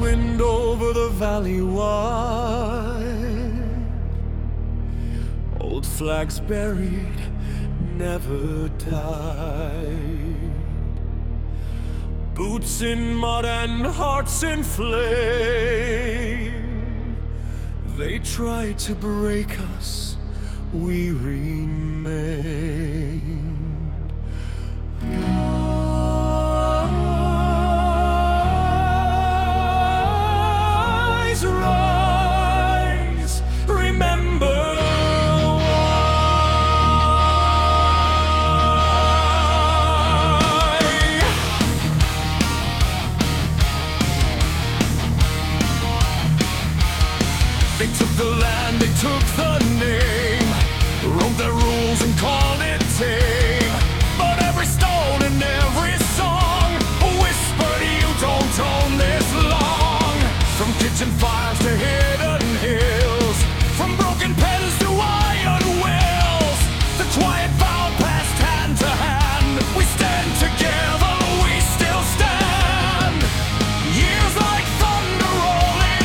wind over the valley wide. Old flags buried, never died. Boots in mud and hearts in flame. They tried to break us, we remain. Rise, rise, remember. They took the land, they took the name, wrote their rules and called it tame. But every stone and every song whispered, you don't own this long. From kitchen fires to hidden hills, from broken pens to iron wills, the quiet vow passed hand to hand. We stand together, we still stand. Years like thunder rolling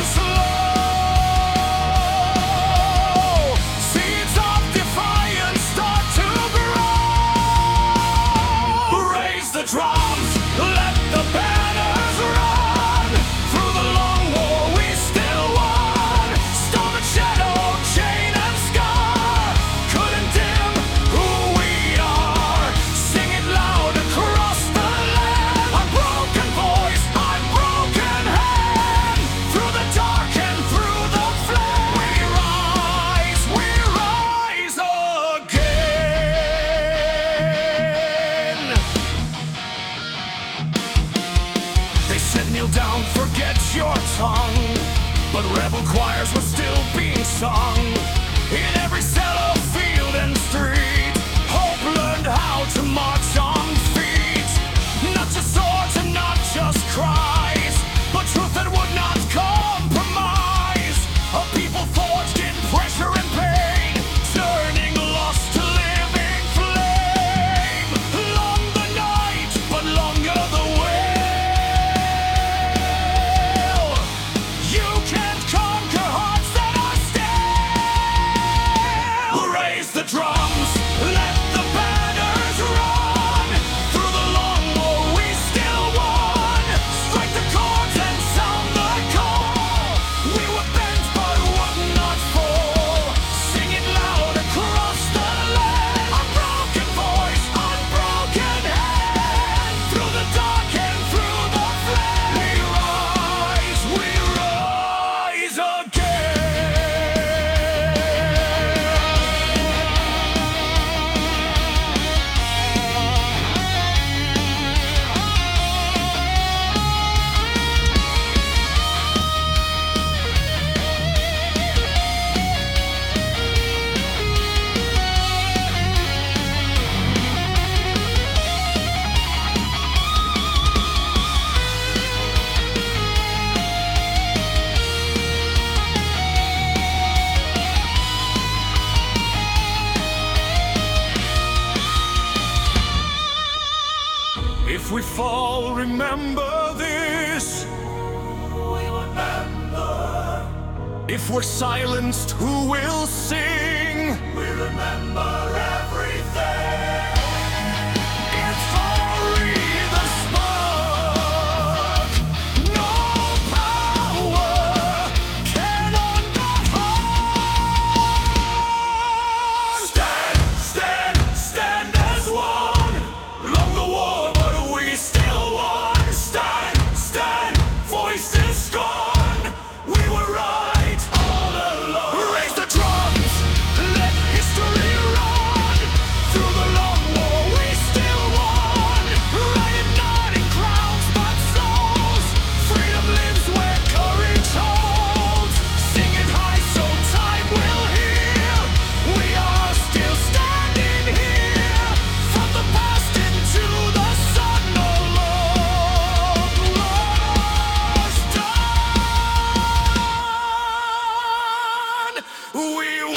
slow, seeds of defiance start to grow. Raise the drums, let the banners run. Through the long war we still won. Storm and shadow, chain and scar couldn't dim who we are. Sing it loud across the land. Unbroken voice, unbroken hand. Through the dark and through the flame, we rise again. They said kneel down, forget your tongue, but rebel choirs were still being sung. In every cellar, field and street, hope learned how to march on feet. Not just swords and not just cries, but truth that would not compromise. A people forged in pressure and pain, turning lost to living flame. Long the night, but longer the wail. You can't conquer hearts that are still. Raise the drums, let the banners run. Through the long war we still won. Strike the chords and sound the call. We were bent but would not fall. Sing it loud across the land. Unbroken voice, unbroken hand. Through the dark and through the flame, we rise again. If we fall, remember this. We remember. If we're silenced, who will sing? We remember everything. It's glory, the spark. No power can unharm. Stand, stand, stand as one. Long the war, but we still won. Stand, stand, voices gone. We were right all along. Raise the drums, let history run. Through the long war we still won. Riot not in crowds but souls. Freedom lives where courage holds. Sing it high so time will hear. We are still standing here. From the past into the sun, no long lost done. We won.